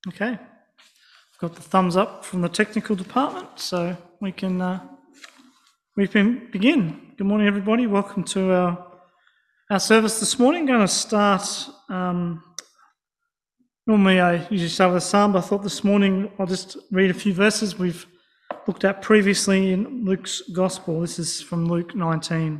Okay, I've got the thumbs up from the technical department, so we can begin. Good morning, everybody. Welcome to our service this morning. Going to start. Normally, I usually start with a psalm, but I thought this morning I'll just read a few verses we've looked at previously in Luke's Gospel. This is from Luke 19.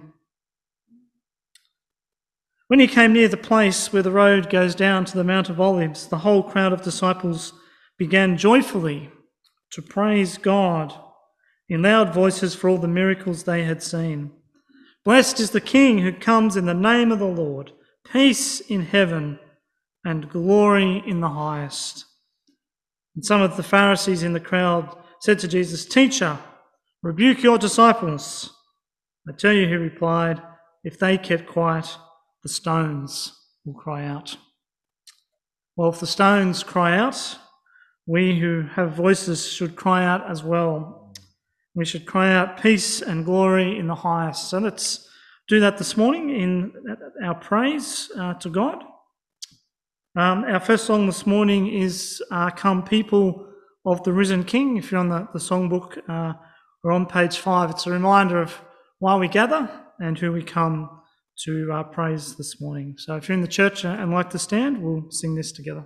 When he came near the place where the road goes down to the Mount of Olives, the whole crowd of disciples began joyfully to praise God in loud voices for all the miracles they had seen. Blessed is the King who comes in the name of the Lord, peace in heaven and glory in the highest. And some of the Pharisees in the crowd said to Jesus, "Teacher, rebuke your disciples." "I tell you," he replied, "if they kept quiet, the stones will cry out." Well, if the stones cry out, we who have voices should cry out as well. We should cry out peace and glory in the highest. So let's do that this morning in our praise to God. Our first song this morning is Come People of the Risen King. If you're on the songbook, we're on page 5. It's a reminder of why we gather and who we come to praise this morning. So if you're in the church and like to stand, we'll sing this together.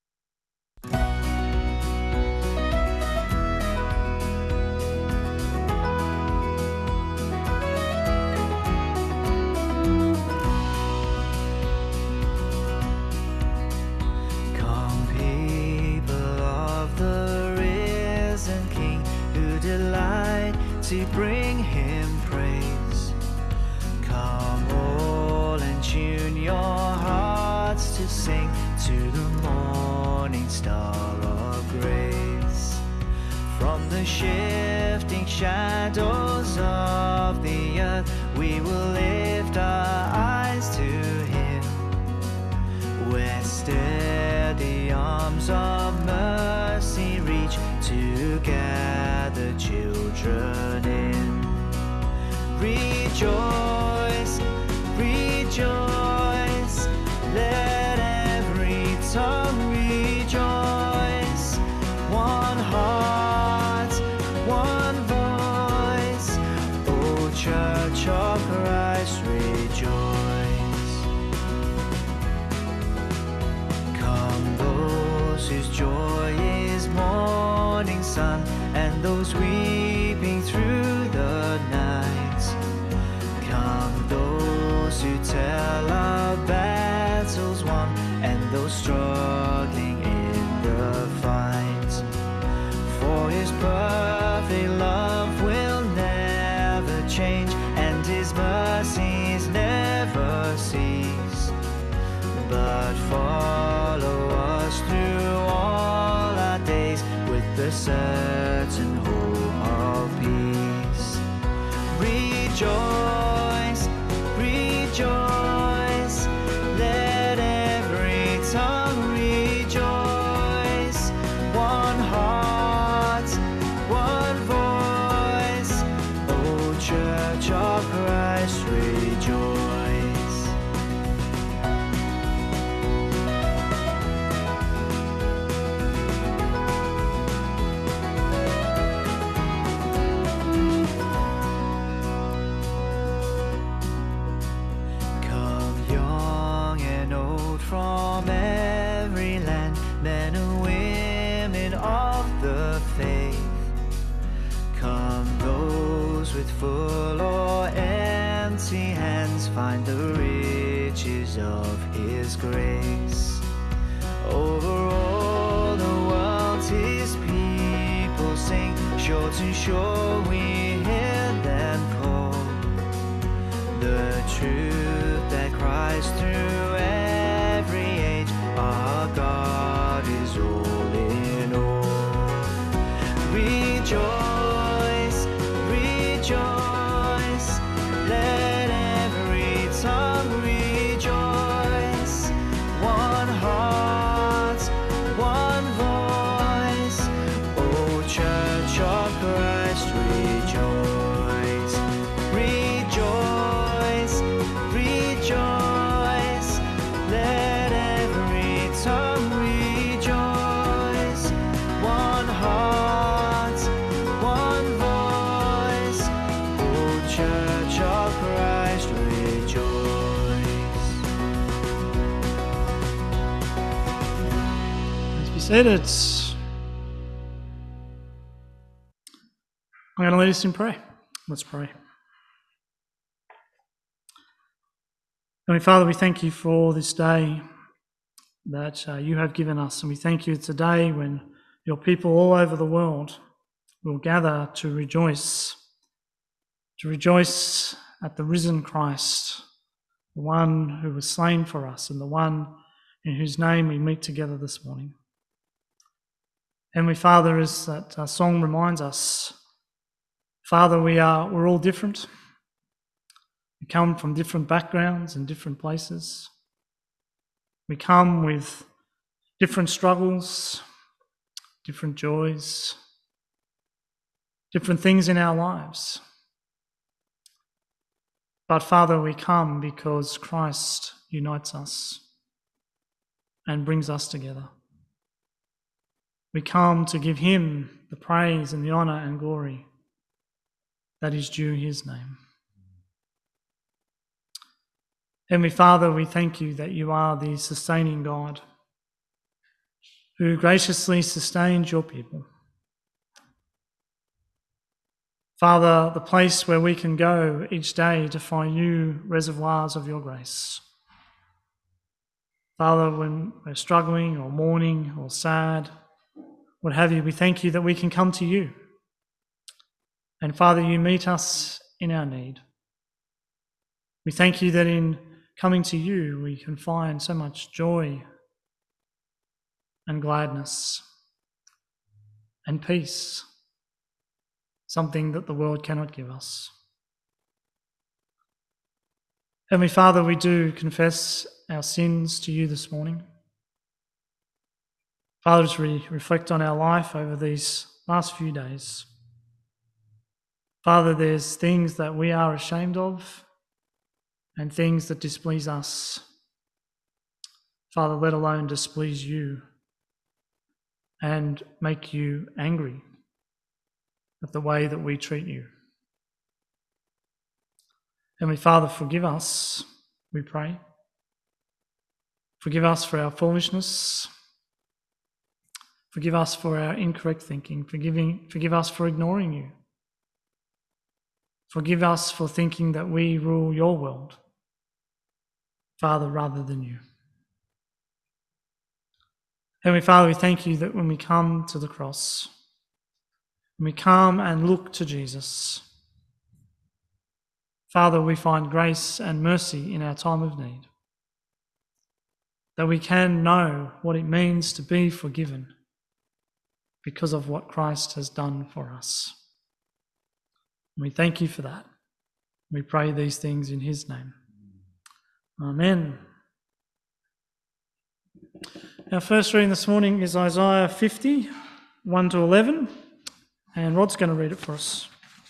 Come people of the risen King, who delight to bring him praise. Come all and tune your hearts to sing to the morning star of grace. From the shifting shadows of the earth, we will lift our eyes to him, where steady arms of mercy reach to gather children in. Rejoice, rejoice, let every tongue rejoice. One heart, one voice, O Church of Christ, rejoice. Come those whose joy is morning sun, and those weeping through the night. Come those who tell of battles won, and those struggling in the fight. For his perfect love will never change, and his mercies never cease, but follow us through all our days with the certain hope of peace. Rejoice, rejoice, let every tongue rejoice. One heart, one voice, O Church of Christ, rejoice. Come young and old from every land, men and women of the faith. Come those with full or empty hands, find the riches of his grace. Over all the world his people sing, shore to shore we hear them call. The truth that cries through every age, our God is all in all. Rejoice, rejoice, let every tongue rejoice. One heart, one voice, O Church of Christ, rejoice. Rejoice, rejoice, seated. I'm going to lead us in prayer. Let's pray. Heavenly Father, we thank you for this day that you have given us, and we thank you it's a day when your people all over the world will gather to rejoice at the risen Christ, the one who was slain for us and the one in whose name we meet together this morning. Heavenly Father, as that song reminds us, Father, we're all different. We come from different backgrounds and different places. We come with different struggles, different joys, different things in our lives. But Father, we come because Christ unites us and brings us together. We come to give him the praise and the honour and glory that is due his name. Heavenly Father, we thank you that you are the sustaining God who graciously sustains your people. Father, the place where we can go each day to find new reservoirs of your grace. Father, when we're struggling or mourning or sad, what have you, we thank you that we can come to you. And Father, you meet us in our need. We thank you that in coming to you, we can find so much joy and gladness and peace, something that the world cannot give us. Heavenly Father, we do confess our sins to you this morning. Father, as we reflect on our life over these last few days, Father, there's things that we are ashamed of and things that displease us. Father, let alone displease you and make you angry at the way that we treat you. Heavenly Father, forgive us, we pray. Forgive us for our foolishness. Forgive us for our incorrect thinking. Forgive us for ignoring you. Forgive us for thinking that we rule your world, Father, rather than you. Heavenly Father, we thank you that when we come to the cross, when we come and look to Jesus, Father, we find grace and mercy in our time of need, that we can know what it means to be forgiven because of what Christ has done for us. And we thank you for that. We pray these things in his name. Amen. Our first reading this morning is Isaiah 50, 1 to 11, and Rod's going to read it for us.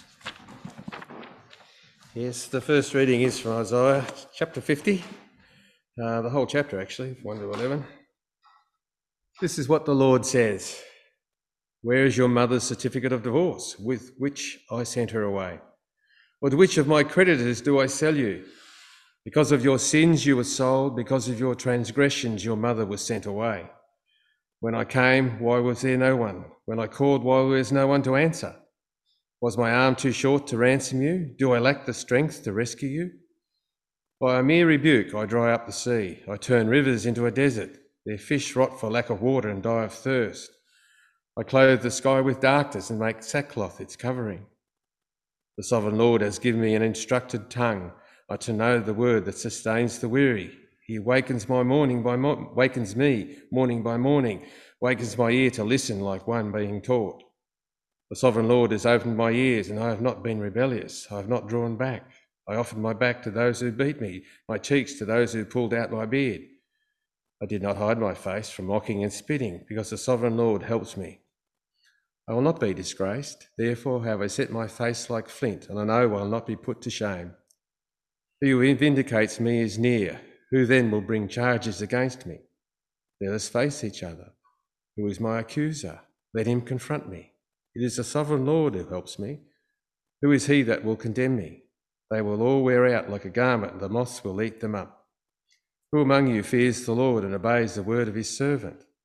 Yes, the first reading is from Isaiah chapter 50, the whole chapter actually, 1 to 11. This is what the Lord says. Where is your mother's certificate of divorce, with which I sent her away? Or to which of my creditors do I sell you? Because of your sins you were sold, because of your transgressions your mother was sent away. When I came, why was there no one? When I called, why was no one to answer? Was my arm too short to ransom you? Do I lack the strength to rescue you? By a mere rebuke I dry up the sea. I turn rivers into a desert. Their fish rot for lack of water and die of thirst. I clothe the sky with darkness and make sackcloth its covering. The Sovereign Lord has given me an instructed tongue, to know the word that sustains the weary. He wakens me morning by morning, wakens my ear to listen like one being taught. The Sovereign Lord has opened my ears, and I have not been rebellious. I have not drawn back. I offered my back to those who beat me, my cheeks to those who pulled out my beard. I did not hide my face from mocking and spitting, because the Sovereign Lord helps me. I will not be disgraced, therefore have I set my face like flint, and I know I will not be put to shame. He who vindicates me is near. Who then will bring charges against me? Let us face each other. Who is my accuser? Let him confront me. It is the Sovereign Lord who helps me. Who is he that will condemn me? They will all wear out like a garment, and the moths will eat them up. Who among you fears the Lord and obeys the word of his servant? Let him say, I will not be disgraced. Therefore have I set my face like flint, and I know I will not be put to shame. He who vindicates me is near. Who then will bring charges against me? Let us face each other. Who is my accuser? Let him confront me. It is the Sovereign Lord who helps me. Who is he that will condemn me? They will all wear out like a garment, and the moths will eat them up. Who among you fears the Lord and obeys the word of his servant?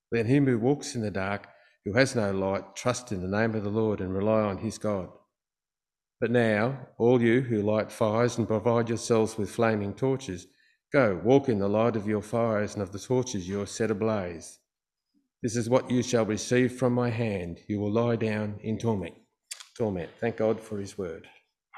Let him who walks in the dark, who has no light, trust in the name of the Lord and rely on his God. But now, all you who light fires and provide yourselves with flaming torches, go, walk in the light of your fires and of the torches you have set ablaze. This is what you shall receive from my hand. You will lie down in torment. Thank God for his word.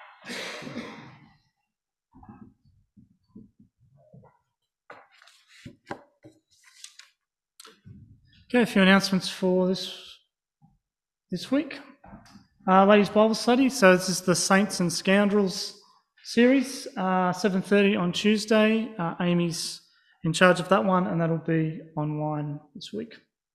Okay, a few announcements for this week. Ladies' Bible study. So this is the Saints and Scoundrels series, 7:30 on Tuesday. Amy's in charge of that one, and that'll be online this week.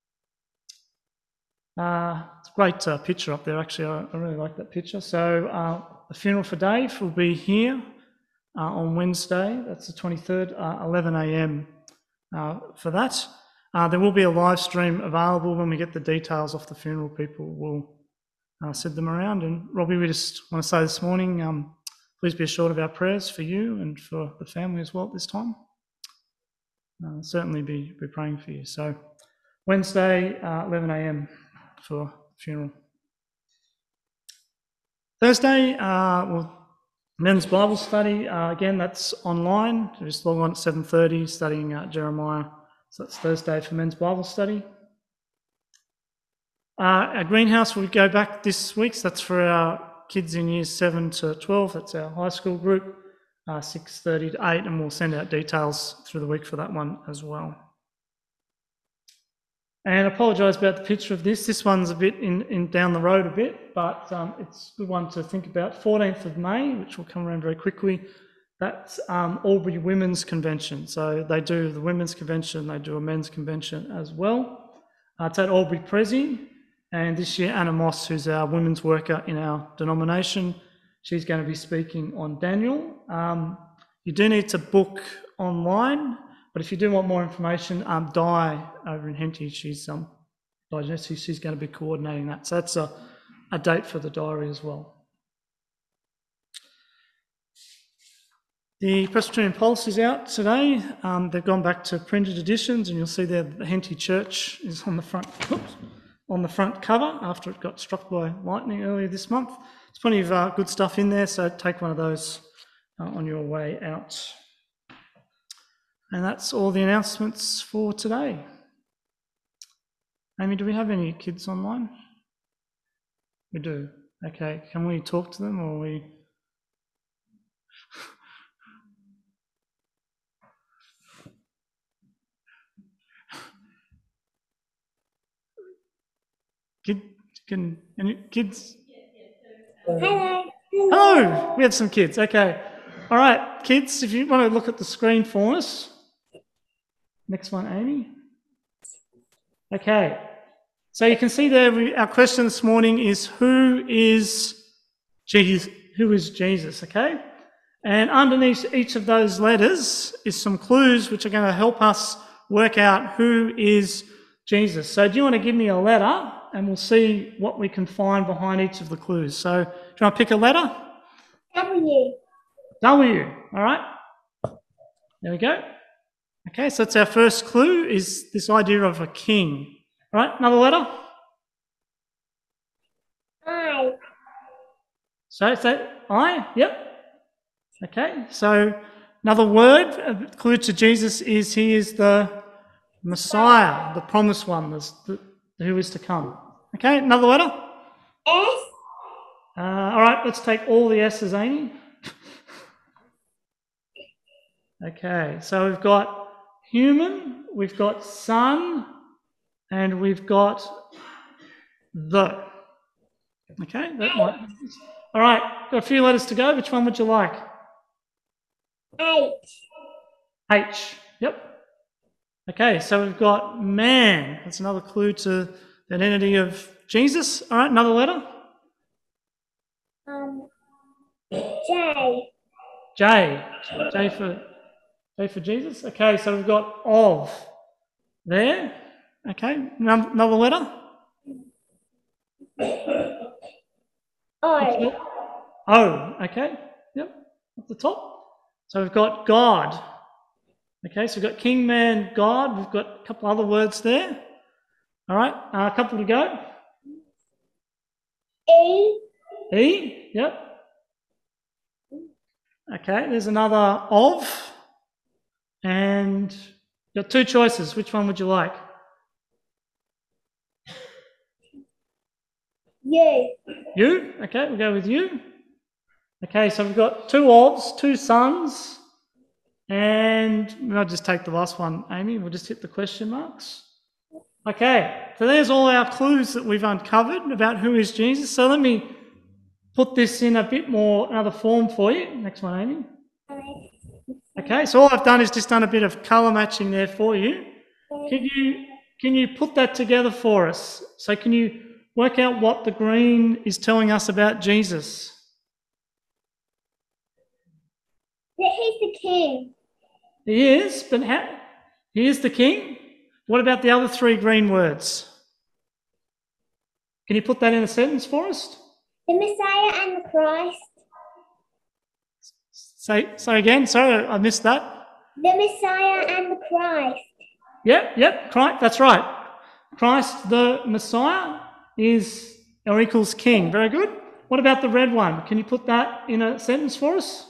It's a great picture up there, actually. I really like that picture. So the funeral for Dave will be here on Wednesday. That's the 23rd, 11 a.m. For that. There will be a live stream available when we get the details off the funeral. People will send them around. And Robbie, we just want to say this morning, please be assured of our prayers for you and for the family as well at this time. Certainly be praying for you. So Wednesday, 11 a.m. for funeral. Thursday, men's Bible study. Again, that's online. Just log on at 7:30, studying Jeremiah. So that's Thursday for men's Bible study. Our greenhouse will go back this week. So that's for our kids in years 7 to 12. That's our high school group, 6:30 to 8, and we'll send out details through the week for that one as well. And I apologise about the picture of this. This one's a bit in down the road a bit, but it's a good one to think about. 14th of May, which will come around very quickly. That's Albury Women's Convention. So they do the Women's Convention, they do a men's convention as well. It's at Albury Prezi, and this year Anna Moss, who's our women's worker in our denomination, she's going to be speaking on Daniel. You do need to book online, but if you do want more information, Di over in Henty, she's going to be coordinating that. So that's a date for the diary as well. The Presbyterian Pulse is out today. They've gone back to printed editions, and you'll see there the Henty Church is on the front cover after it got struck by lightning earlier this month. There's plenty of good stuff in there, so take one of those on your way out. And that's all the announcements for today. Amy, do we have any kids online? We do. Okay, can we talk to them, or we... Any kids? Hello. Hello, we have some kids. Okay. All right, kids, if you want to look at the screen for us. Next one, Amy. Okay. So you can see there, our question this morning is, who is Jesus? Who is Jesus, okay? And underneath each of those letters is some clues which are going to help us work out who is Jesus. So do you want to give me a letter, and we'll see what we can find behind each of the clues. So do you want to pick a letter? W. W, all right. There we go. Okay, so that's our first clue, is this idea of a king. All right, another letter? I. So is that I? Yep. Okay, so another word, a clue to Jesus is he is the Messiah, the promised one, who is to come. Okay, another letter? S. All right, let's take all the S's, Amy. Okay, so we've got human, we've got son, and we've got the. Okay, that might. All right, got a few letters to go. Which one would you like? H. H. Yep. Okay, so we've got man. That's another clue to the identity of Jesus. All right, another letter. J. J. J for Jesus. Okay, so we've got of there. Okay, another letter. O. O. Okay, yep, at the top. So we've got God. Okay, so we've got king, man, God. We've got a couple other words there. All right, a couple to go. E. E, yep. Okay, there's another of. And you've got two choices. Which one would you like? U. You? Okay, we'll go with you. Okay, so we've got two ofs, two sons, and I'll just take the last one, Amy. We'll just hit the question marks. Okay, so there's all our clues that we've uncovered about who is Jesus. So let me put this in a bit more, another form for you. Next one, Amy. Okay, so all I've done is just done a bit of colour matching there for you. Can you put that together for us? So can you work out what the green is telling us about Jesus? That he's the king. He is, but he is the king. What about the other three green words? Can you put that in a sentence for us? The Messiah and the Christ. Say again. Sorry, I missed that. The Messiah and the Christ. Yep, Christ, that's right. Christ the Messiah is or equals king. Very good. What about the red one? Can you put that in a sentence for us?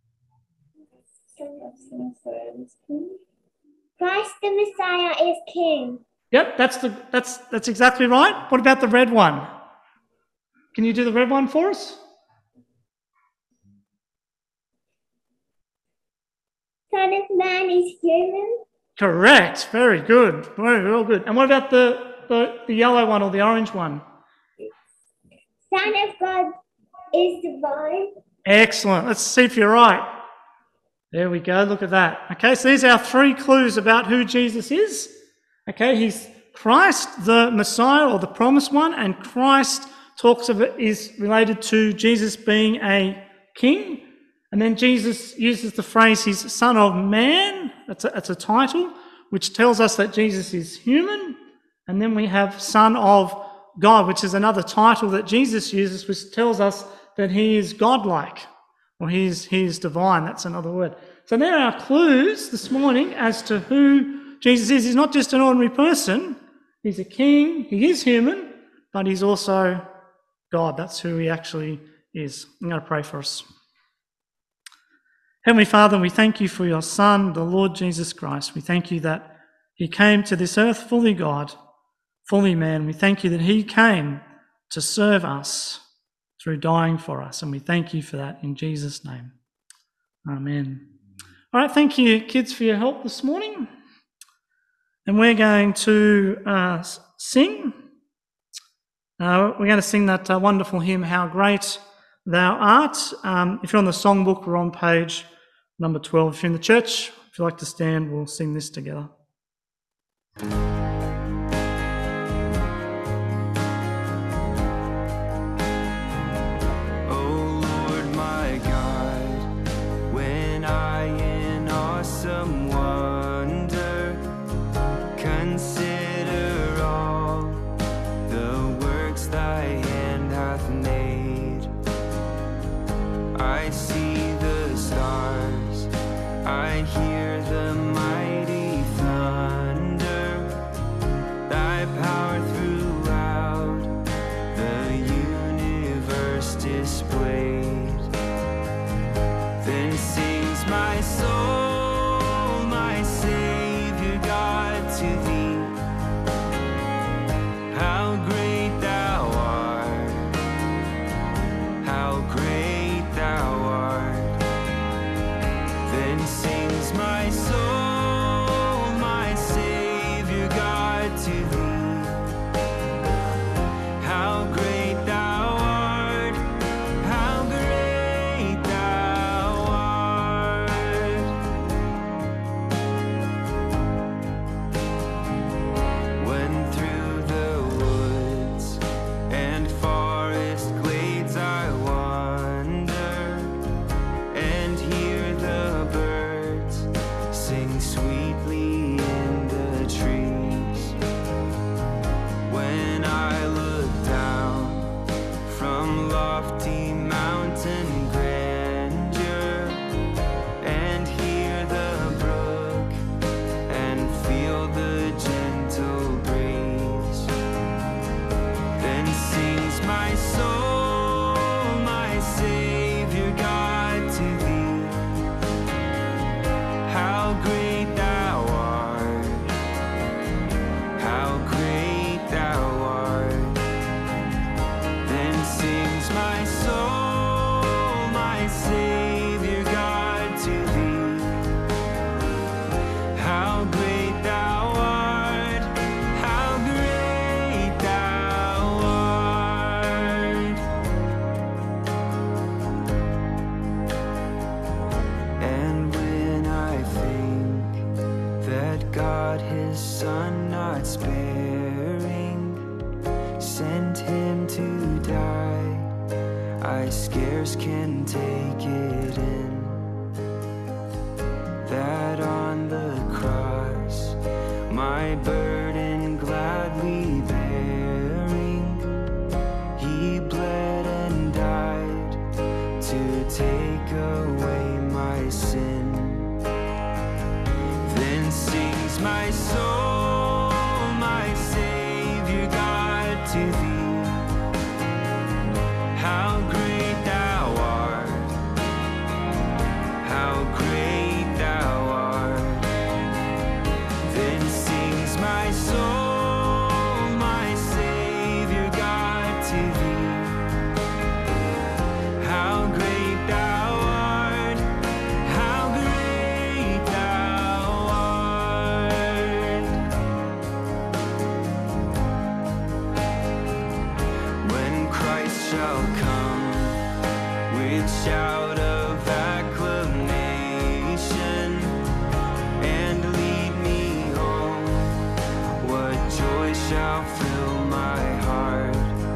Christ the Messiah is king. Yep, that's exactly right. What about the red one? Can you do the red one for us? Son of Man is human. Correct. Very good. Very good. And what about the yellow one or the orange one? Son of God is divine. Excellent. Let's see if you're right. There we go. Look at that. Okay, so these are our three clues about who Jesus is. Okay, he's Christ, the Messiah or the promised one, and Christ is related to Jesus being a king. And then Jesus uses the phrase, he's Son of Man. That's a title, which tells us that Jesus is human. And then we have Son of God, which is another title that Jesus uses, which tells us that he is godlike, or he is divine. That's another word. So there are our clues this morning as to who Jesus is. He's not just an ordinary person. He's a king. He is human, but he's also God. That's who he actually is. I'm going to pray for us. Heavenly Father, we thank you for your Son, the Lord Jesus Christ. We thank you that he came to this earth fully God, fully man. We thank you that he came to serve us through dying for us. And we thank you for that in Jesus' name. Amen. All right, thank you, kids, for your help this morning. And we're going to sing. We're going to sing that wonderful hymn, How Great Thou Art. If you're on the songbook, we're on page number 12. If you're in the church, if you'd like to stand, we'll sing this together. his son not sparing, sent him to die. I scarce can take it in that on the cross, my burden gladly bearing, he bled and died to take away my sin. Then sings my soul, my Savior God, to thee. How great thou art, how great thou art. Then sings my soul, my Savior God, to thee. How great thou art, how great thou art. When Christ shall come with shout of acclamation and lead me home, what joy shall fill my heart.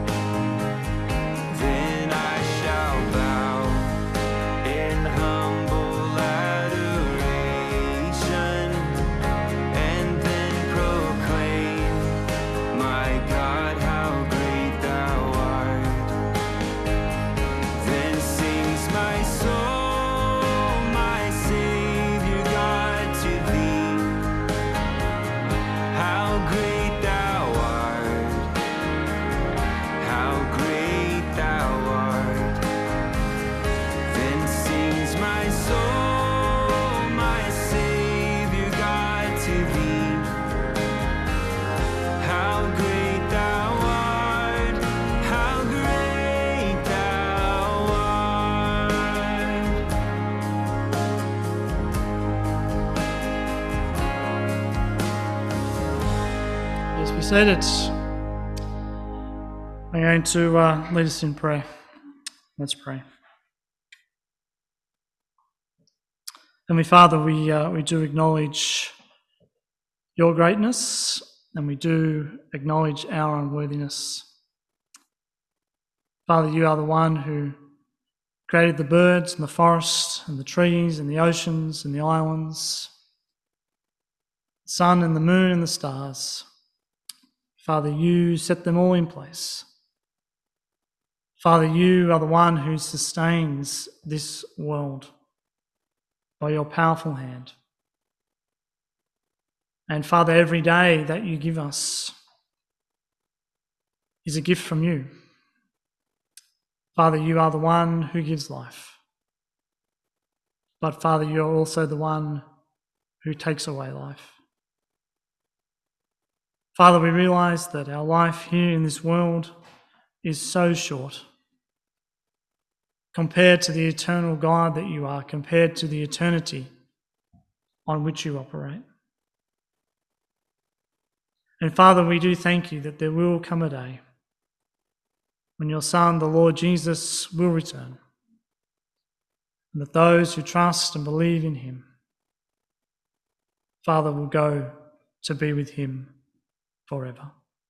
Then I shall bow in humble adoration and then proclaim, my God, how great thou art. Then sings my soul, my Savior God, to thee. How great thou art, how great thou art. Then sings my soul, my Savior God, to thee. How great thou art, how great thou art. As we said, I'm going to lead us in prayer. Let's pray. Heavenly Father, we do acknowledge your greatness, and we do acknowledge our unworthiness. Father, you are the one who created the birds and the forest and the trees and the oceans and the islands, the sun and the moon and the stars. Father, you set them all in place. Father, you are the one who sustains this world by your powerful hand. And Father, every day that you give us is a gift from you. Father, you are the one who gives life. But Father, you are also the one who takes away life. Father, we realise that our life here in this world is so short compared to the eternal God that you are, compared to the eternity on which you operate. And Father, we do thank you that there will come a day when your Son, the Lord Jesus, will return, and that those who trust and believe in him, Father, will go to be with him forever.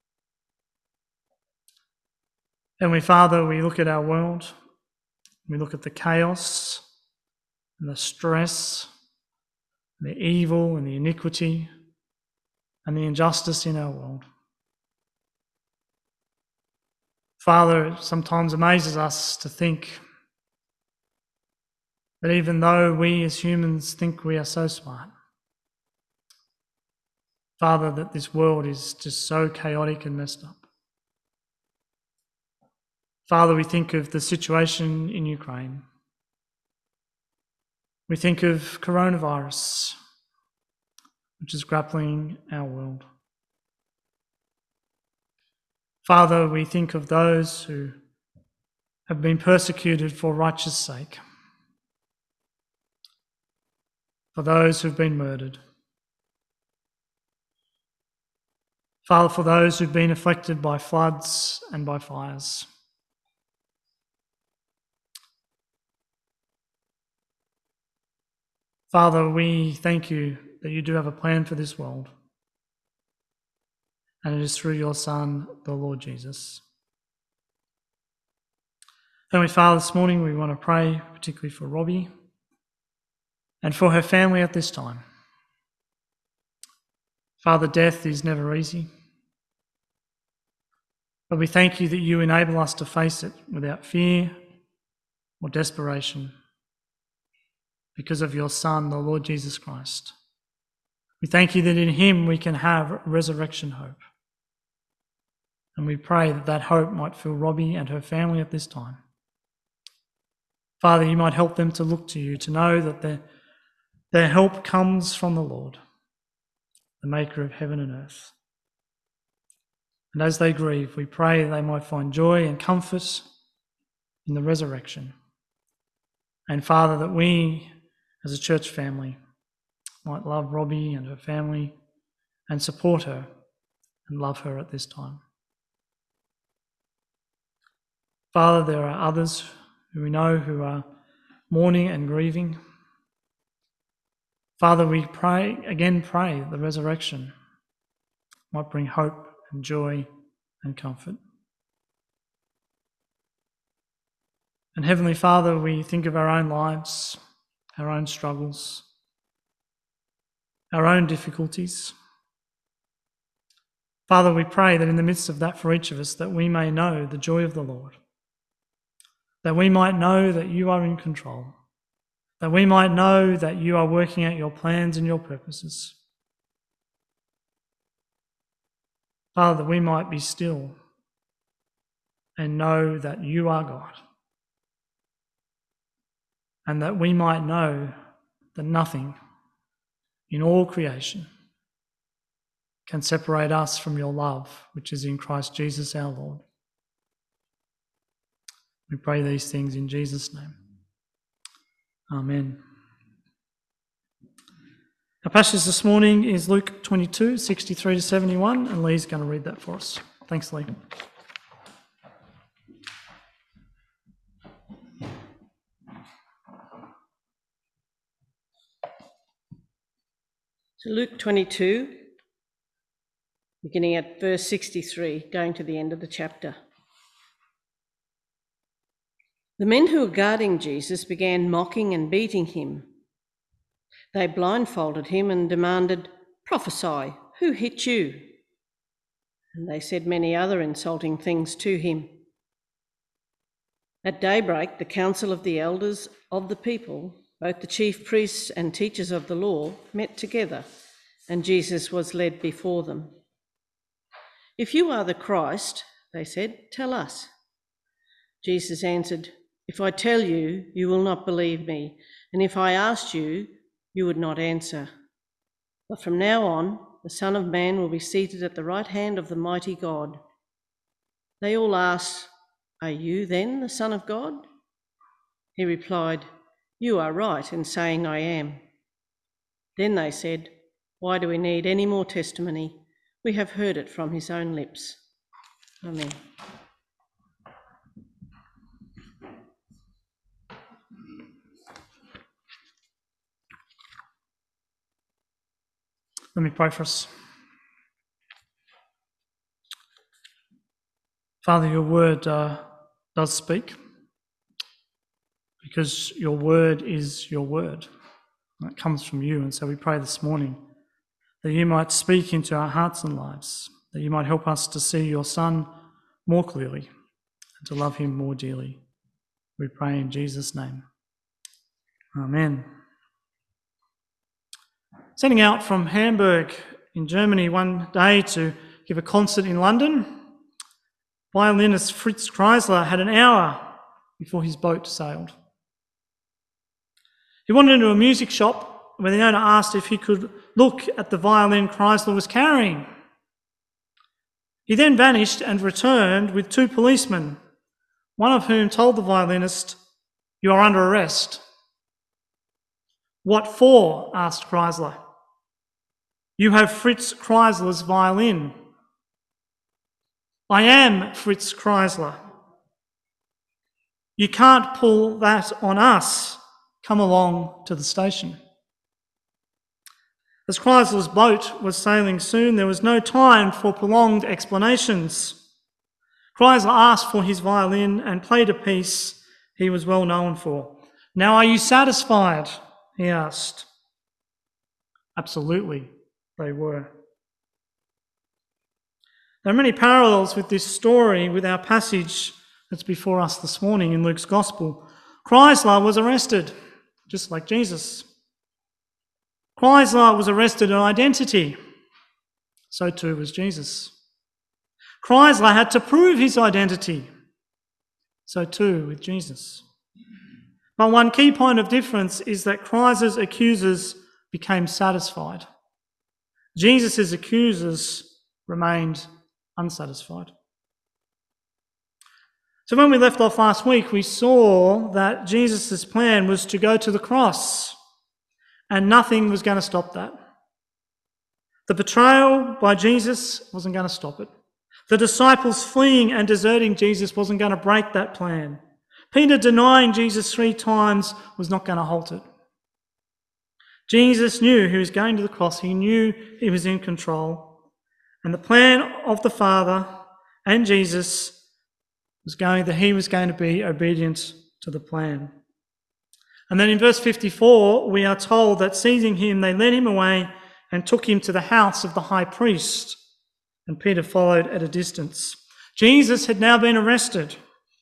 Heavenly Father, we look at our world, we look at the chaos and the stress, and the evil and the iniquity and the injustice in our world. Father, it sometimes amazes us to think that even though we as humans think we are so smart, Father, that this world is just so chaotic and messed up. Father, we think of the situation in Ukraine. We think of coronavirus, which is grappling our world. Father, we think of those who have been persecuted for righteous sake, for those who've been murdered. Father, for those who've been afflicted by floods and by fires. Father, we thank you that you do have a plan for this world. and it is through your Son, the Lord Jesus. Heavenly Father, this morning we want to pray particularly for Robbie and for her family at this time. Father, death is never easy, but we thank you that you enable us to face it without fear or desperation because of your Son, the Lord Jesus Christ. We thank you that in him we can have resurrection hope. And we pray that that hope might fill Robbie and her family at this time. Father, you might help them to look to you, to know that their help comes from the Lord, the maker of heaven and earth. And as they grieve, we pray they might find joy and comfort in the resurrection. And Father, that we as a church family might love Robbie and her family and support her and love her at this time. Father, there are others who we know who are mourning and grieving. Father, we pray the resurrection might bring hope and joy and comfort. And Heavenly Father, we think of our own lives, our own struggles, our own difficulties. Father, we pray that in the midst of that for each of us, that we may know the joy of the Lord, that we might know that you are in control, that we might know that you are working out your plans and your purposes. Father, that we might be still and know that you are God, and that we might know that nothing in all creation can separate us from your love, which is in Christ Jesus our Lord. We pray these things in Jesus' name. Amen. Our passage this morning is Luke 22, 63 to 71, and Lee's going to read that for us. Thanks, Lee. So Luke 22, beginning at verse 63, going to the end of the chapter. The men who were guarding Jesus began mocking and beating him. They blindfolded him and demanded, "Prophesy, who hit you?" And they said many other insulting things to him. At daybreak, the council of the elders of the people, both the chief priests and teachers of the law, met together, and Jesus was led before them. "If you are the Christ," they said, "tell us." Jesus answered, "If I tell you, you will not believe me, and if I asked you, you would not answer. But from now on, the Son of Man will be seated at the right hand of the mighty God." They all asked, "Are you then the Son of God?" He replied, "You are right in saying I am." Then they said, "Why do we need any more testimony? We have heard it from his own lips." Amen. Let me pray for us. Father, your word does speak, because your word is your word. It comes from you, and so we pray this morning that you might speak into our hearts and lives, that you might help us to see your Son more clearly and to love him more dearly. We pray in Jesus' name. Amen. Setting out from Hamburg in Germany one day to give a concert in London, violinist Fritz Kreisler had an hour before his boat sailed. He wandered into a music shop where the owner asked if he could look at the violin Kreisler was carrying. He then vanished and returned with two policemen, one of whom told the violinist, "You are under arrest." "What for?" asked Kreisler. "You have Fritz Kreisler's violin." "I am Fritz Kreisler." "You can't pull that on us. Come along to the station." As Chrysler's boat was sailing soon, there was no time for prolonged explanations. Chrysler asked for his violin and played a piece he was well known for. "Now, are you satisfied?" he asked. Absolutely, they were. There are many parallels with this story with our passage that's before us this morning in Luke's Gospel. Chrysler was arrested, just like Jesus. Chrysler was arrested in identity. So too was Jesus. Chrysler had to prove his identity. So too with Jesus. But one key point of difference is that Chrysler's accusers became satisfied. Jesus' accusers remained unsatisfied. So when we left off last week, we saw that Jesus' plan was to go to the cross, and nothing was going to stop that. The betrayal by Jesus wasn't going to stop it. The disciples fleeing and deserting Jesus wasn't going to break that plan. Peter denying Jesus 3 times was not going to halt it. Jesus knew he was going to the cross. He knew he was in control. And the plan of the Father and Jesus was that he was going to be obedient to the plan. And then in verse 54, we are told that seizing him, they led him away and took him to the house of the high priest. And Peter followed at a distance. Jesus had now been arrested.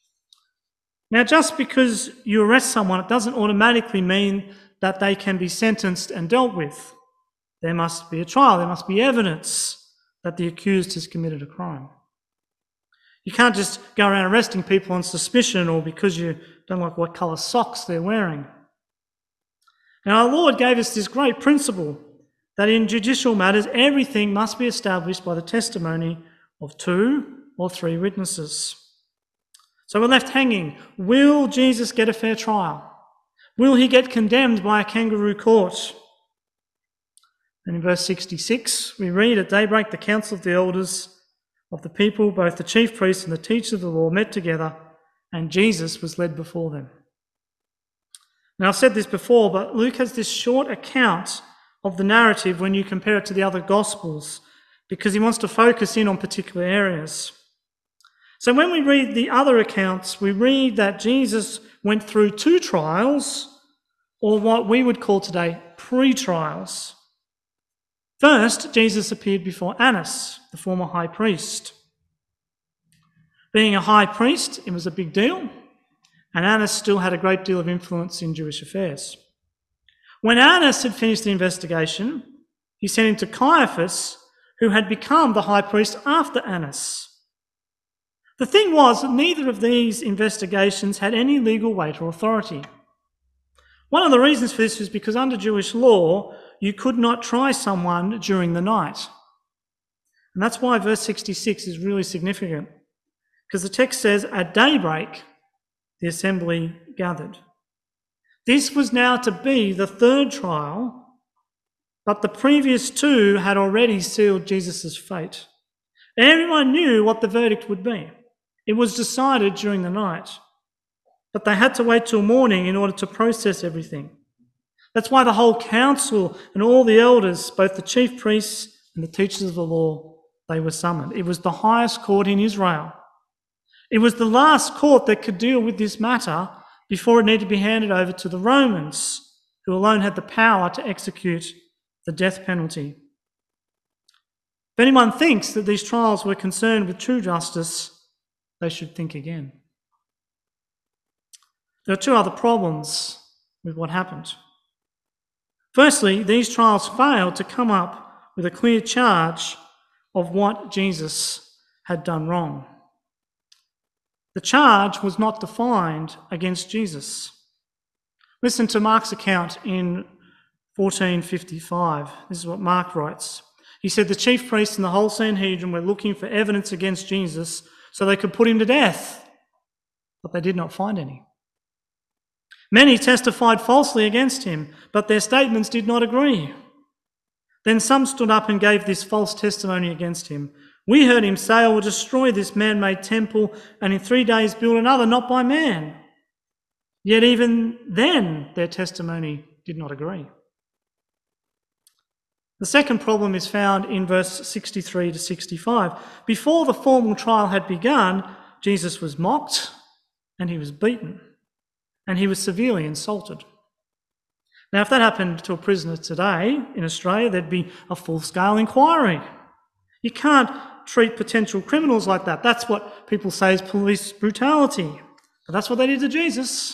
Now, just because you arrest someone, it doesn't automatically mean that they can be sentenced and dealt with. There must be a trial. There must be evidence that the accused has committed a crime. You can't just go around arresting people on suspicion or because you don't like what colour socks they're wearing. Now, our Lord gave us this great principle that in judicial matters, everything must be established by the testimony of 2 or 3 witnesses. So we're left hanging. Will Jesus get a fair trial? Will he get condemned by a kangaroo court? And in verse 66, we read, "At daybreak, the council of the elders of the people, both the chief priests and the teachers of the law, met together, and Jesus was led before them." Now, I've said this before, but Luke has this short account of the narrative when you compare it to the other Gospels, because he wants to focus in on particular areas. So when we read the other accounts, we read that Jesus went through 2 trials, or what we would call today pre-trials. First, Jesus appeared before Annas, the former high priest. Being a high priest, it was a big deal, and Annas still had a great deal of influence in Jewish affairs. When Annas had finished the investigation, he sent him to Caiaphas, who had become the high priest after Annas. The thing was that neither of these investigations had any legal weight or authority. One of the reasons for this was because under Jewish law, you could not try someone during the night. And that's why verse 66 is really significant, because the text says, "At daybreak, the assembly gathered." This was now to be the 3rd trial, but the previous 2 had already sealed Jesus' fate. Everyone knew what the verdict would be. It was decided during the night, but they had to wait till morning in order to process everything. That's why the whole council and all the elders, both the chief priests and the teachers of the law, they were summoned. It was the highest court in Israel. It was the last court that could deal with this matter before it needed to be handed over to the Romans, who alone had the power to execute the death penalty. If anyone thinks that these trials were concerned with true justice, they should think again. There are 2 other problems with what happened. Firstly, these trials failed to come up with a clear charge of what Jesus had done wrong. The charge was not defined against Jesus. Listen to Mark's account in 14:55. This is what Mark writes. He said, "The chief priests and the whole Sanhedrin were looking for evidence against Jesus so they could put him to death, but they did not find any. Many testified falsely against him, but their statements did not agree. Then some stood up and gave this false testimony against him. We heard him say, 'I will destroy this man-made temple and in 3 days build another not by man.' Yet even then their testimony did not agree." The second problem is found in verse 63 to 65. Before the formal trial had begun, Jesus was mocked and he was beaten and he was severely insulted. Now, if that happened to a prisoner today in Australia, there'd be a full-scale inquiry. You can't treat potential criminals like that. That's what people say is police brutality. But that's what they did to Jesus.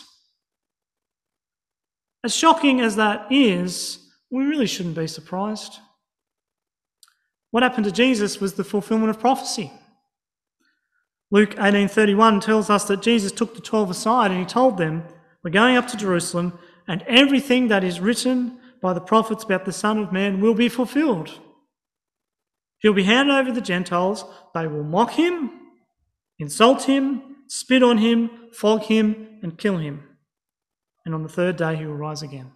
As shocking as that is, we really shouldn't be surprised. What happened to Jesus was the fulfillment of prophecy. Luke 18:31 tells us that Jesus took the 12 aside and he told them, "We're going up to Jerusalem, and everything that is written by the prophets about the Son of Man will be fulfilled. He'll be handed over to the Gentiles. They will mock him, insult him, spit on him, flog him, and kill him. And on the third day he will rise again."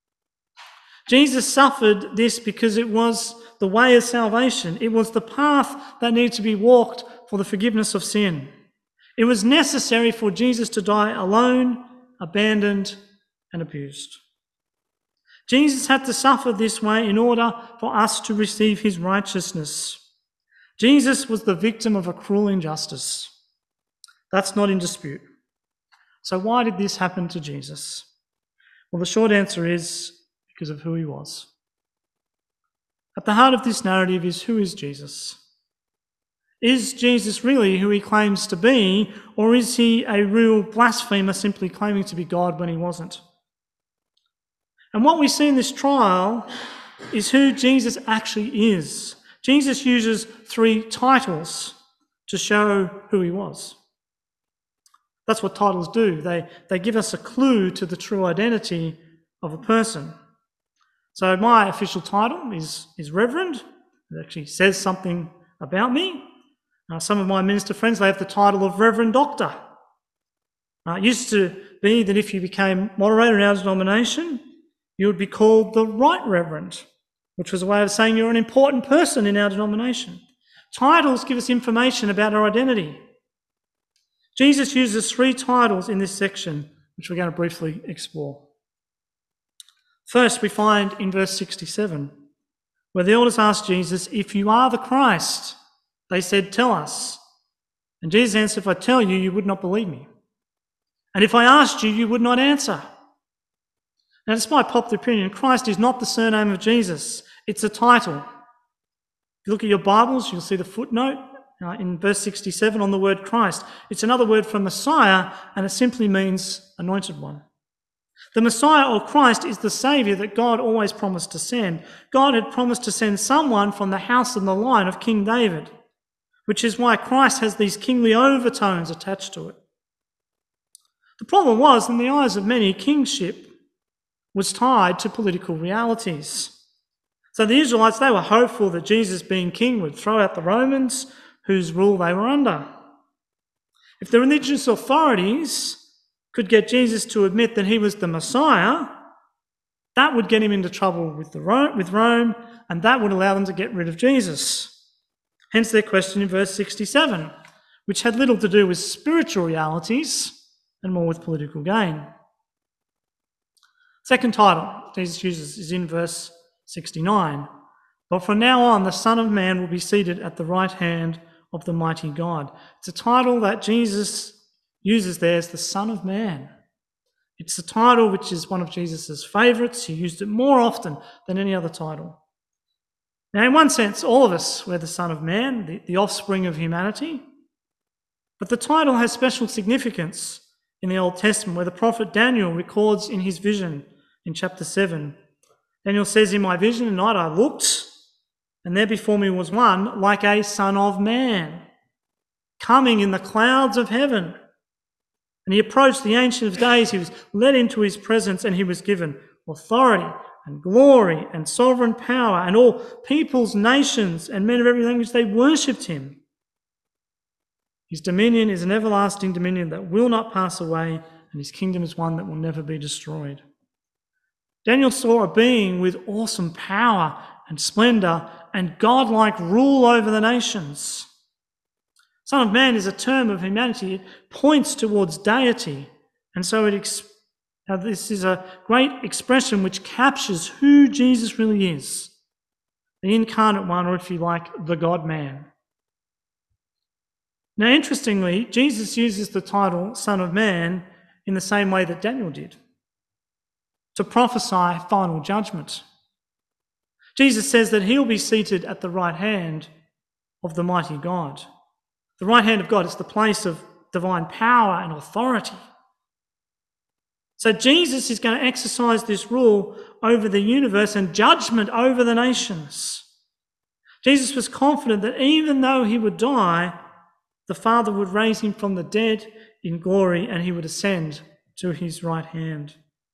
Jesus suffered this because it was the way of salvation. It was the path that needed to be walked for the forgiveness of sin. It was necessary for Jesus to die alone, abandoned, and abused. Jesus had to suffer this way in order for us to receive his righteousness. Jesus was the victim of a cruel injustice. That's not in dispute. So why did this happen to Jesus? Well, the short answer is because of who he was. At the heart of this narrative is, who is Jesus? Is Jesus really who he claims to be, or is he a real blasphemer simply claiming to be God when he wasn't? And what we see in this trial is who Jesus actually is. Jesus uses 3 titles to show who he was. That's what titles do. They give us a clue to the true identity of a person. So my official title is Reverend. It actually says something about me. Some of my minister friends, they have the title of Reverend Doctor. It used to be that if you became moderator in our denomination, you would be called the Right Reverend, which was a way of saying you're an important person in our denomination. Titles give us information about our identity. Jesus uses 3 titles in this section, which we're going to briefly explore. First, we find in verse 67, where the elders asked Jesus, "If you are the Christ," they said, "Tell us." And Jesus answered, "If I tell you, you would not believe me. And if I asked you, you would not answer." Now, despite popular opinion, Christ is not the surname of Jesus. It's a title. If you look at your Bibles, you'll see the footnote in verse 67 on the word Christ. It's another word for Messiah, and it simply means anointed one. The Messiah or Christ is the Saviour that God always promised to send. God had promised to send someone from the house and the line of King David, which is why Christ has these kingly overtones attached to it. The problem was, in the eyes of many, kingship was tied to political realities. So the Israelites, they were hopeful that Jesus being king would throw out the Romans whose rule they were under. If the religious authorities could get Jesus to admit that he was the Messiah, that would get him into trouble with Rome, and that would allow them to get rid of Jesus. Hence their question in verse 67, which had little to do with spiritual realities and more with political gain. Second title Jesus uses is in verse 69. "But from now on, the Son of Man will be seated at the right hand of the mighty God." It's a title that Jesus uses there as the Son of Man. It's a title which is one of Jesus' favourites. He used it more often than any other title. Now, in one sense, all of us, we're the Son of Man, the offspring of humanity. But the title has special significance in the Old Testament, where the prophet Daniel records in his vision in chapter 7. Daniel says, "In my vision at night I looked, and there before me was one like a son of man, coming in the clouds of heaven. And he approached the Ancient of Days. He was led into his presence, and he was given authority and glory and sovereign power, and all peoples, nations, and men of every language, they worshipped him. His dominion is an everlasting dominion that will not pass away, and his kingdom is one that will never be destroyed." Daniel saw a being with awesome power and splendour and godlike rule over the nations. Son of Man is a term of humanity. It points towards deity, and so this is a great expression which captures who Jesus really is. the incarnate one, or if you like, the God-man. Now, interestingly, Jesus uses the title Son of Man in the same way that Daniel did, to prophesy final judgment. Jesus says that he'll be seated at the right hand of the mighty God. The right hand of God is the place of divine power and authority. So Jesus is going to exercise this rule over the universe and judgment over the nations. Jesus was confident that even though he would die, the Father would raise him from the dead in glory and he would ascend to his right hand.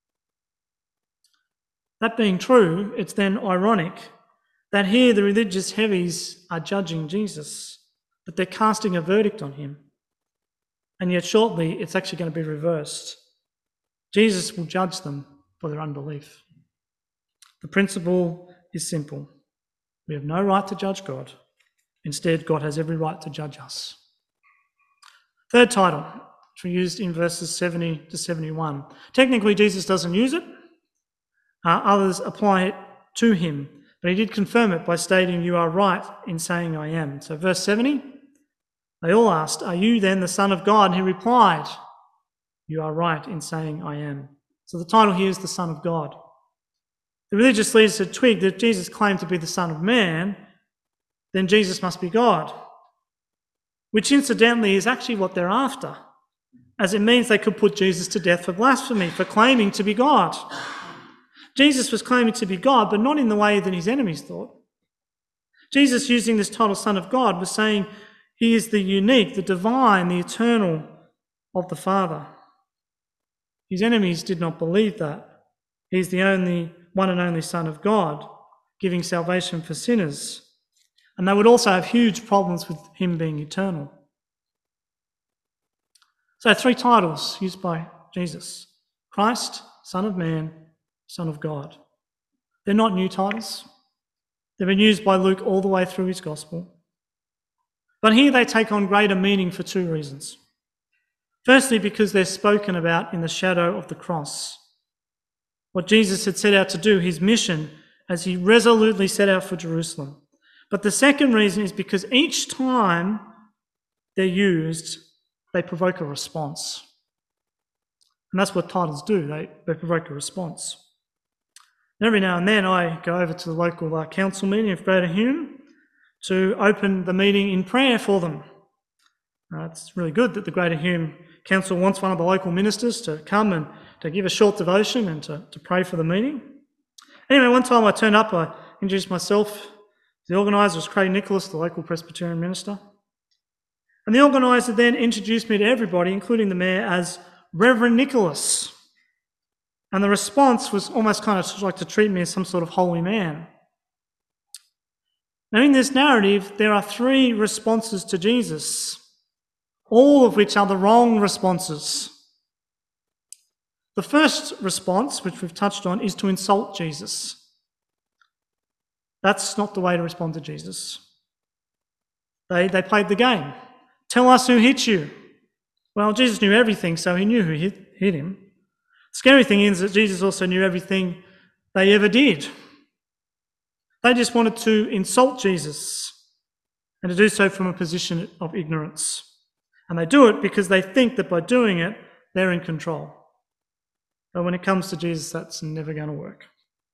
That being true, it's then ironic that here the religious heavies are judging Jesus, that they're casting a verdict on him. And yet shortly it's actually going to be reversed. Jesus will judge them for their unbelief. The principle is simple. We have no right to judge God. Instead, God has every right to judge us. Third title, which we used in verses 70 to 71. Technically, Jesus doesn't use it. Others apply it to him. But he did confirm it by stating, "You are right in saying I am." So verse 70, they all asked, "Are you then the Son of God?" And he replied, "You are right in saying I am." So the title here is the Son of God. The religious leaders had twigged that if Jesus claimed to be the Son of Man, then Jesus must be God, which incidentally is actually what they're after, as it means they could put Jesus to death for blasphemy, for claiming to be God. Jesus was claiming to be God, but not in the way that his enemies thought. Jesus, using this title Son of God, was saying he is the unique, the divine, the eternal of the Father. His enemies did not believe that. He's the only one and only Son of God, giving salvation for sinners. And they would also have huge problems with him being eternal. So 3 titles used by Jesus: Christ, Son of Man, Son of God. They're not new titles. They've been used by Luke all the way through his gospel. But here they take on greater meaning for 2 reasons. Firstly, because they're spoken about in the shadow of the cross. What Jesus had set out to do, his mission, as he resolutely set out for Jerusalem. But the second reason is because each time they're used, they provoke a response. And that's what titles do, they provoke a response. And every now and then I go over to the local council meeting of Greater Hume to open the meeting in prayer for them. It's really good that the Greater Hume Council wants one of the local ministers to come and to give a short devotion and to pray for the meeting. Anyway, one time I turned up, I introduced myself. The organiser was Craig Nicholas, the local Presbyterian minister. And the organiser then introduced me to everybody, including the mayor, as Reverend Nicholas. And the response was almost kind of like to treat me as some sort of holy man. Now in this narrative, there are 3 responses to Jesus, all of which are the wrong responses. The first response, which we've touched on, is to insult Jesus. That's not the way to respond to Jesus. They played the game. Tell us who hit you. Well, Jesus knew everything, so he knew who hit him. The scary thing is that Jesus also knew everything they ever did. They just wanted to insult Jesus and to do so from a position of ignorance. And they do it because they think that by doing it, they're in control. But when it comes to Jesus, that's never going to work.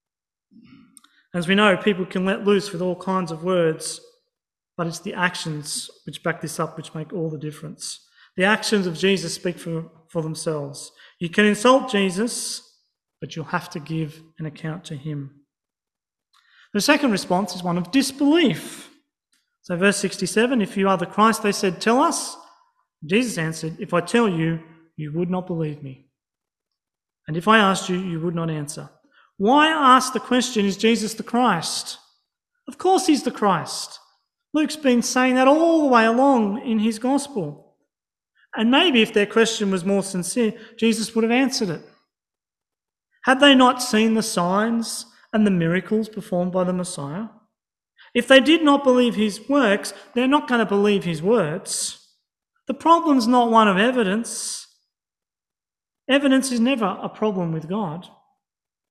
As we know, people can let loose with all kinds of words, but it's the actions which back this up which make all the difference. The actions of Jesus speak for themselves. You can insult Jesus, but you'll have to give an account to him. The second response is one of disbelief. So verse 67, if you are the Christ, they said, tell us. Jesus answered, if I tell you, you would not believe me. And if I asked you, you would not answer. Why ask the question, is Jesus the Christ? Of course he's the Christ. Luke's been saying that all the way along in his gospel. And maybe if their question was more sincere, Jesus would have answered it. Had they not seen the signs and the miracles performed by the Messiah? If they did not believe his works, they're not going to believe his words. The problem's not one of evidence. Evidence is never a problem with God.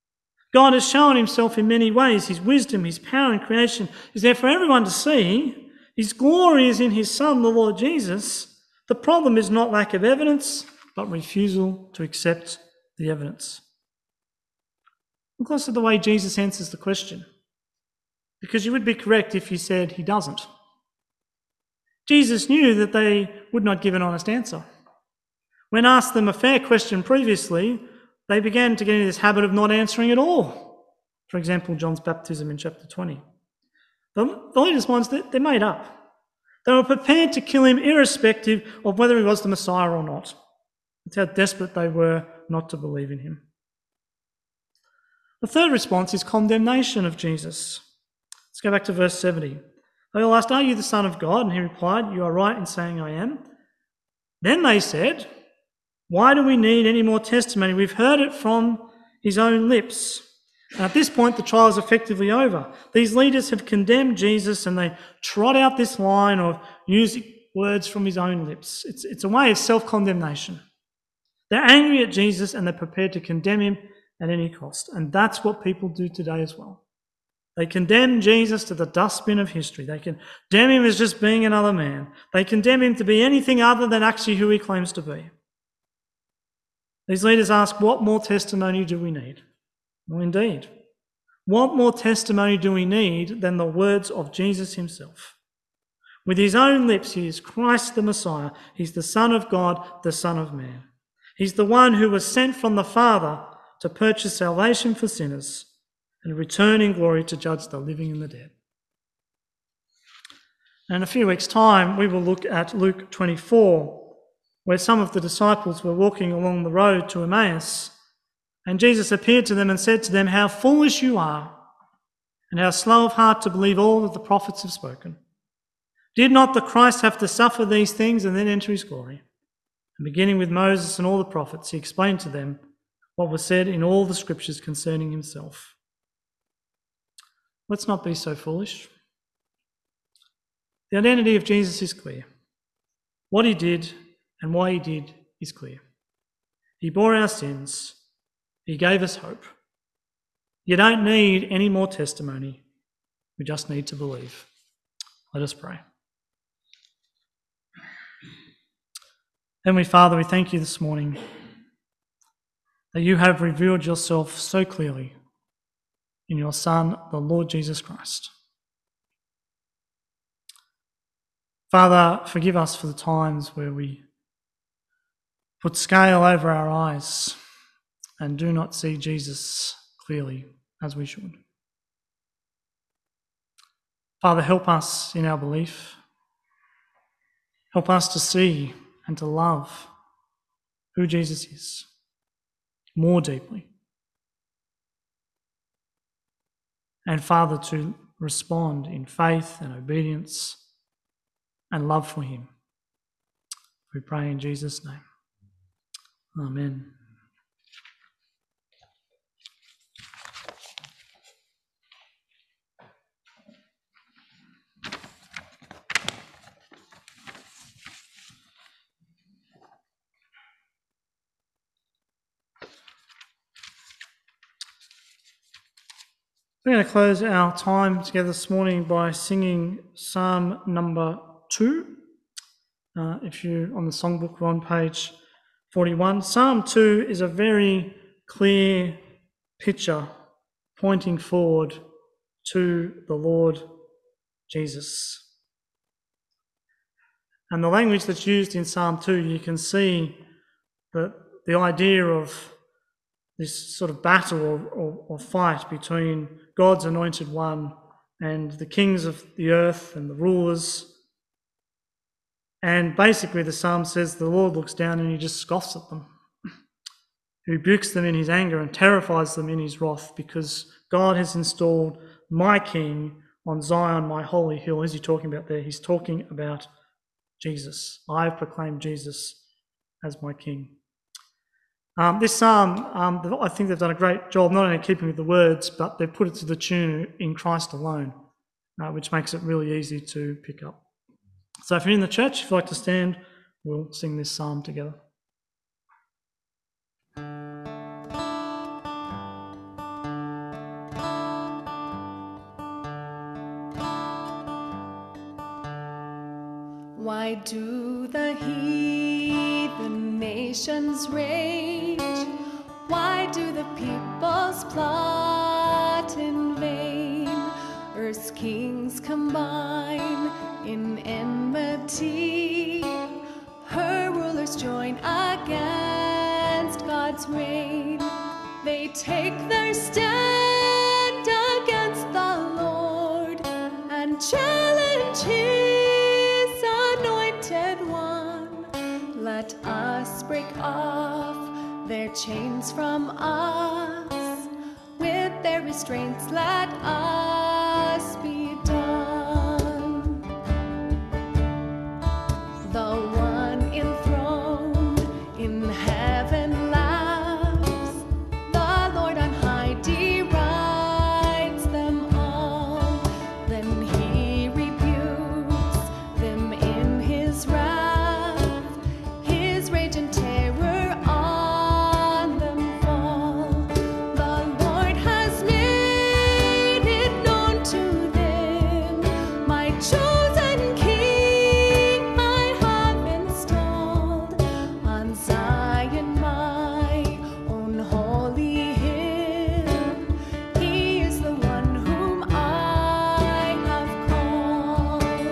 God has shown himself in many ways. His wisdom, his power in creation is there for everyone to see. His glory is in his Son, the Lord Jesus. The problem is not lack of evidence, but refusal to accept the evidence. Look also at the way Jesus answers the question, because you would be correct if you said he doesn't. Jesus knew that they would not give an honest answer. When asked them a fair question previously, they began to get into this habit of not answering at all. For example, John's baptism in chapter 20. The leaders' minds, they're made up. They were prepared to kill him irrespective of whether he was the Messiah or not. That's how desperate they were not to believe in him. The third response is condemnation of Jesus. Let's go back to verse 70. They all asked, "Are you the Son of God?" And he replied, "You are right in saying I am." Then they said, "Why do we need any more testimony? We've heard it from his own lips." And at this point, the trial is effectively over. These leaders have condemned Jesus and they trot out this line of using words from his own lips. It's a way of self-condemnation. They're angry at Jesus and they're prepared to condemn him at any cost. And that's what people do today as well. They condemn Jesus to the dustbin of history. They condemn him as just being another man. They condemn him to be anything other than actually who he claims to be. These leaders ask, what more testimony do we need? Well, indeed. What more testimony do we need than the words of Jesus himself? With his own lips, he is Christ the Messiah. He's the Son of God, the Son of Man. He's the one who was sent from the Father to purchase salvation for sinners and return in glory to judge the living and the dead. And in a few weeks' time, we will look at Luke 24, where some of the disciples were walking along the road to Emmaus, and Jesus appeared to them and said to them, "How foolish you are, and how slow of heart to believe all that the prophets have spoken. Did not the Christ have to suffer these things and then enter his glory?" And beginning with Moses and all the prophets, he explained to them what was said in all the scriptures concerning himself. Let's not be so foolish. The identity of Jesus is clear. What he did and why he did is clear. He bore our sins. He gave us hope. You don't need any more testimony. We just need to believe. Let us pray. Heavenly Father, we thank you this morning that you have revealed yourself so clearly in your Son, the Lord Jesus Christ. Father, forgive us for the times where we put scale over our eyes and do not see Jesus clearly as we should. Father, help us in our belief. Help us to see and to love who Jesus is more deeply. And Father, to respond in faith and obedience and love for him. We pray in Jesus' name. Amen. We're going to close our time together this morning by singing Psalm number 2. If you're on the songbook, we're on page 41. Psalm 2 is a very clear picture pointing forward to the Lord Jesus. And the language that's used in Psalm 2, you can see the idea of this sort of battle or fight between God's anointed one and the kings of the earth and the rulers. And basically the psalm says the Lord looks down and he just scoffs at them. He rebukes them in his anger and terrifies them in his wrath, because God has installed my king on Zion, my holy hill. Who's he talking about there? He's talking about Jesus. I have proclaimed Jesus as my king. This psalm, I think they've done a great job not only keeping with the words, but they've put it to the tune In Christ Alone, which makes it really easy to pick up. So if you're in the church, if you'd like to stand, we'll sing this psalm together. Why do the heathen nations rage? Why do the peoples plot in vain? Earth's kings combine in enmity. Her rulers join against God's reign. They take their stand against the Lord and challenge His anointed one. Let us break off their chains from us. With their restraints, let us be done. The one enthroned in heaven laughs. The Lord on high derides them all. Then He rebukes them in His wrath. His rage and terror on them fall. The Lord has made it known to them. My chosen King I have installed on Zion, my own holy hill. He is the one whom I have called.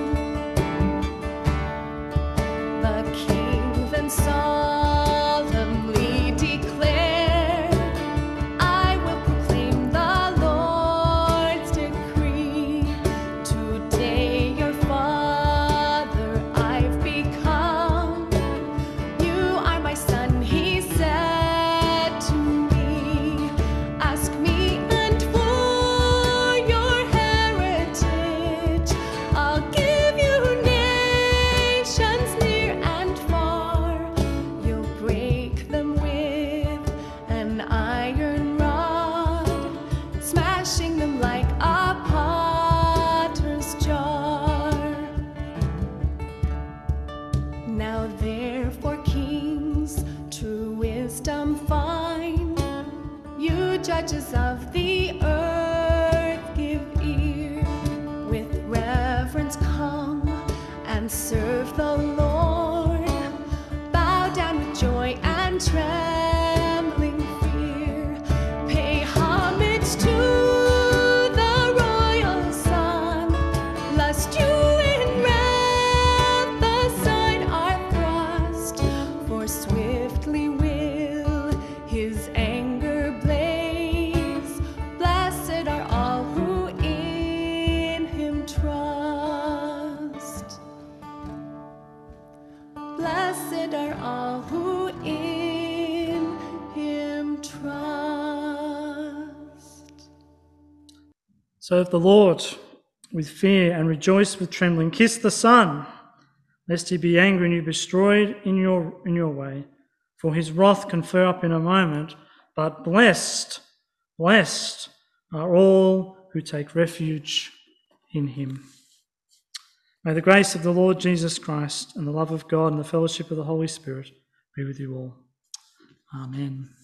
The King then solemnly declared, I will proclaim the Lord's decree. Today your father I've become. You are my son, He said to me. Ask me and for your heritage, I'll give you nations near and far. You'll break them with an iron rod, smashing them like a potter's jar. Now therefore, kings, true wisdom find. You judges of the earth, give ear. With reverence come and serve the Lord. Bow down with joy and trembling fear. Pay homage to the royal Son, lest you in wrath aside are thrust. For swiftly will His anger blaze. Blessed are all who in Him trust. Blessed are all who in Him trust. Serve the Lord with fear and rejoice with trembling. Kiss the Son, lest He be angry and you be destroyed in your way. For His wrath can flare up in a moment, but blessed are all who take refuge in Him. May the grace of the Lord Jesus Christ and the love of God and the fellowship of the Holy Spirit be with you all. Amen.